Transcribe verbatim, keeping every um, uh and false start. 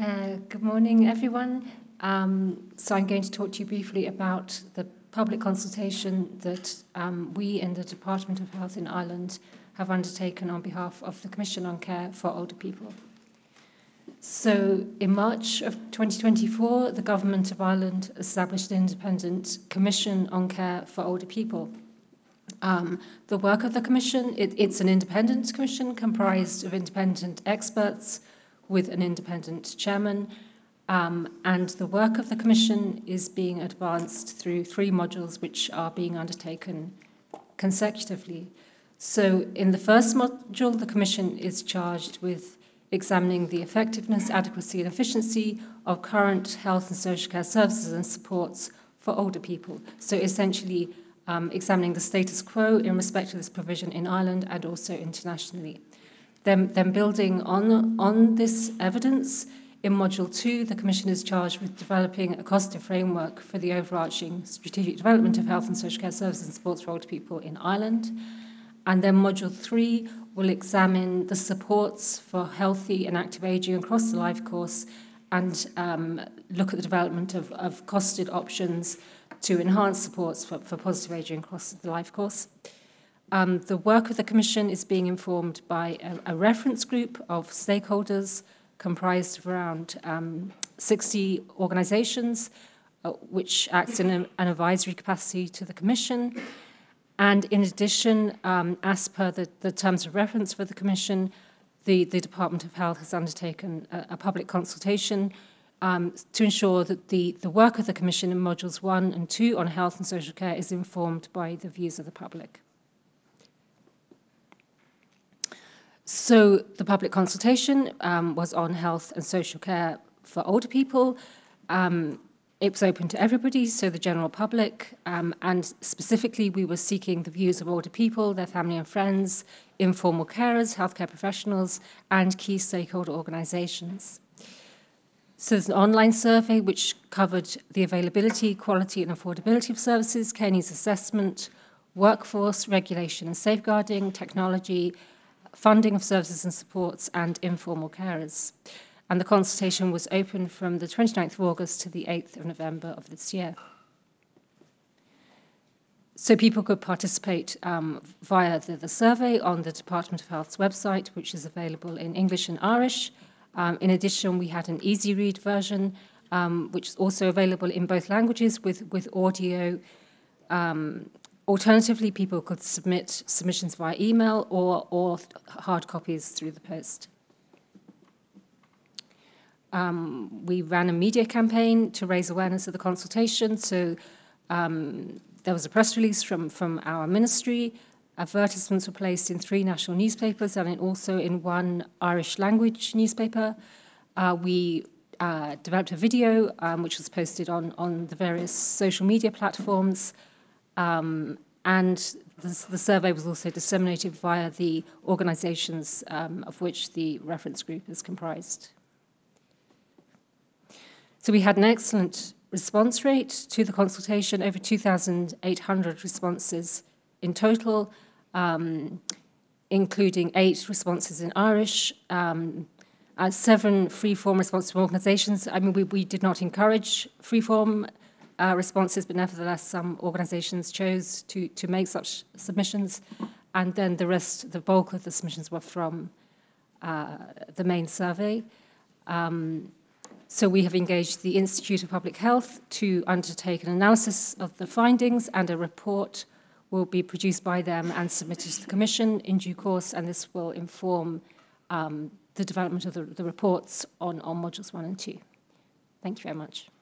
Uh, good morning, everyone. Um, so I'm going to talk to you briefly about the public consultation that um, we in the Department of Health in Ireland have undertaken on behalf of the Commission on Care for Older People. So in March of twenty twenty-four, the Government of Ireland established an independent Commission on Care for Older People. Um, the work of the Commission, it, it's an independent commission comprised of independent experts with an independent chairman, um, and the work of the Commission is being advanced through three modules which are being undertaken consecutively. So in the first module, the Commission is charged with examining the effectiveness, adequacy and efficiency of current health and social care services and supports for older people. So essentially um, examining the status quo in respect to this provision in Ireland and also internationally. Then, then building on, on this evidence, in Module two, the Commission is charged with developing a costed framework for the overarching strategic development of health and social care services and supports for older people in Ireland. And then Module three will examine the supports for healthy and active ageing across the life course and um, look at the development of, of costed options to enhance supports for, for positive ageing across the life course. Um, the work of the Commission is being informed by a, a reference group of stakeholders comprised of around um, sixty organisations, uh, which acts in a, an advisory capacity to the Commission. And in addition, um, as per the, the terms of reference for the Commission, the, the Department of Health has undertaken a, a public consultation um, to ensure that the, the work of the Commission in modules one and two on health and social care is informed by the views of the public. So the public consultation um, was on health and social care for older people. Um, it was open to everybody, so the general public, um, and specifically we were seeking the views of older people, their family and friends, informal carers, healthcare professionals, and key stakeholder organisations. So there's an online survey which covered the availability, quality and affordability of services, care needs assessment, workforce, regulation and safeguarding, technology, funding of services and supports, and informal carers. And the consultation was open from the twenty-ninth of August to the eighth of November of this year. So people could participate um, via the, the survey on the Department of Health's website, which is available in English and Irish. Um, in addition, we had an easy read version, um, which is also available in both languages with, with audio. Um, Alternatively, people could submit submissions via email or, or hard copies through the post. Um, we ran a media campaign to raise awareness of the consultation. So um, there was a press release from, from our ministry. Advertisements were placed in three national newspapers and in also in one Irish language newspaper. Uh, we uh, developed a video um, which was posted on, on the various social media platforms. Um, and the, the survey was also disseminated via the organisations um, of which the reference group is comprised. So we had an excellent response rate to the consultation, over two thousand eight hundred responses in total, um, including eight responses in Irish, um, uh, seven free-form responses from organisations. I mean, we, we did not encourage free-form Uh, responses, but nevertheless some organisations chose to, to make such submissions, and then the rest, the bulk of the submissions were from uh, the main survey. Um, so we have engaged the Institute of Public Health to undertake an analysis of the findings, and a report will be produced by them and submitted to the Commission in due course, and this will inform um, the development of the, the reports on, on modules one and two. Thank you very much.